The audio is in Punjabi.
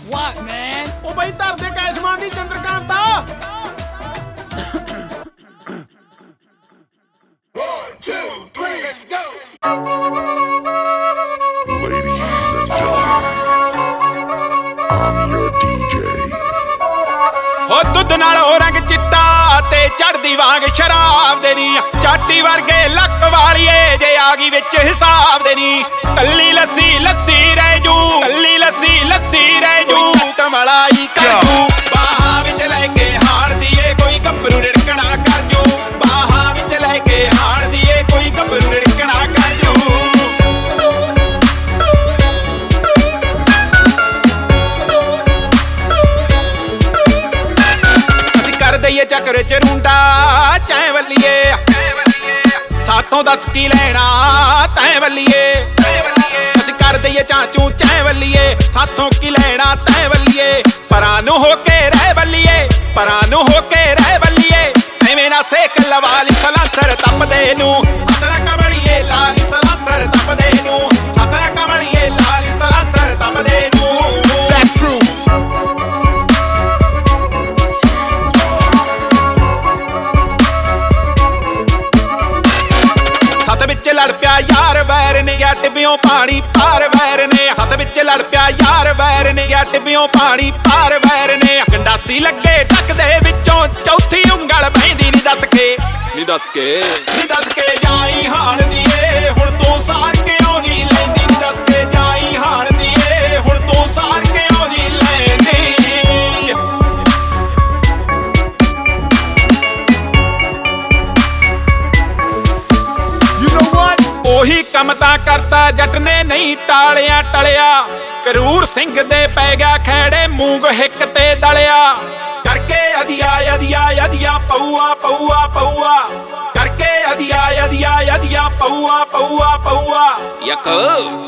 What, man? ਉਹ ਬਈ ਧਰ ਦੇ ਕੈਸ਼ਮਾਨ ਦੀ ਚੰਦਰਕਾਂਤਾ। ਹੋ ਦੁੱਧ ਨਾਲ ਹੋ ਰੰਗ ਚਿੱਟਾ ਤੇ ਚੜਦੀ ਵਾਂਗ ਸ਼ਰਾਬ ਦੇ ਨੀ ਚਾਟੀ ਵਰਗੇ ਲੱਕ ਵਾਲੀਏ ਜੇ ਆ ਗਈ ਵਿੱਚ ਹਿਸਾਬ ਦੇ ਨੀ ਕੱਲੀ ਲੱਸੀ ਲੱਸੀ ਰਹਿ ਜੂ ਕੱਲੀ ਲੱਸੀ ਲੱਸੀ ਰਹਿ ਜੂ ਕਮਲਾਈ ਕਰ ਜੂ ਬਾਹਾਂ ਵਿੱਚ ਲੈ ਕੇ ਹਾਰਦੀ ਏ ਕੋਈ ਗੱਭਰੂ ਰਿੜਕਣਾ ਕਰ ਜੂ ਬਾਹਾਂ ਵਿੱਚ ਲੈ ਕੇ ਹਾਰਦੀ ਏ ਕੋਈ ਗੱਭਰੂ ਰਿੜਕਣਾ ਕਰ ਜੂ ਦਈਏ ਚੱਕਰ ਚ ਰੁੰਡਾ ਚਾਹੇ ਵੱਲੀਏ ਸਾਥੋਂ ਦੱਸ ਕੀ ਲੈਣਾ ਤੈਂ ਵੱਲੀਏ ਅਸੀਂ ਕਰ ਦਈਏ ਚਾਚੂ ਚਾਹੇ ਵੱਲੀਏ ਸਾਥੋਂ ਕੀ ਲੈਣਾ ਤੈਂ ਵੱਲੀਏ ਪਰਾਂ ਨੂੰ ਹੋ ਕੇ ਰਹਿ ਵੱਲੀਏ ਪਰਾਂ ਨੂੰ ਹੋ ਕੇ ਰਹਿ ਵੱਲੀਏ ਐਵੇਂ ਨਾ ਸੇਕ ਲਵਾ ਲਈ ਸਲਾਂਸਰ ਤਪਦੇ ਨੂੰ ਹੱਥਾਂ ਕਮਲੀਏ ਲਾ ਲਈ ਸਲਾਂਸਰ ਤਪਦੇ ਨੂੰ ਹੱਥਾਂ ਕਮਲੀਏ ਲਾ ਲਈ ਸਲਾਂਸਰ ਤਪਦੇ ਨੂੰ That's true ਸੱਤ ਵਿੱਚ ਲੜ ਪਿਆ ਯਾਰ ਵੈਰ ਨੇ ਗਿਆ ਟਿੱਬਿਓਂ ਪਾਣੀ ਪਾਰ ਵੈਰ ਨੇ ਸੱਤ ਵਿੱਚ ਲੜ ਪਿਆ ਯਾਰ ਵੈਰ ਨੇ ਗਿਆ ਟਿੱਬਿਓਂ ਪਾਣੀ ਪਾਰ ਵੈਰ ਨੇ ਗੰਡਾਸੀ ਲੱਗੇ ਟੱਕ ਦੇ ਵਿੱਚੋਂ ਚੌਥੀ ਉਂਗਲ ਬਹਿੰਦੀ ਨੀ ਦੱਸ ਕੇ ਜਾਈ ਹਾਣ ਦੀਏ ਹੁਣ ਤੂੰ ਸਾਰ ਕਿਉਂ ਨੀ ਲੈਂਦੀ ਨੀ ਦੱਸ ਕੇ ਜਾਈ ਹਾਣ ਦੀਏ ਹੁਣ ਤੂੰ ਸਾਰ ਕਿਉਂ ਨੀ ਲੈਂਦੀ ਉਹੀ ਕੰਮ ਤਾਂ ਕਰਤਾ ਜੱਟ ਨੇ ਨਹੀਂ ਟਾਲਿਆ ਟਲਿਆ ਕਰੂਰ ਸਿੰਘ ਦੇ ਪੈ ਗਿਆ ਖੈੜੇ ਮੂੰਗ ਹਿੱਕ ਤੇ ਦਲਿਆ ਕਰਕੇ ਅਧਿਆ ਅਧਿਆ ਅਧਿਆ ਪਊਆ ਪਊਆ ਪਊਆ ਕਰਕੇ ਅਧਿਆ ਅਧਿਆ ਅਧਿਆ ਪਊਆ ਪਊਆ ਪਊਆ ਯਕ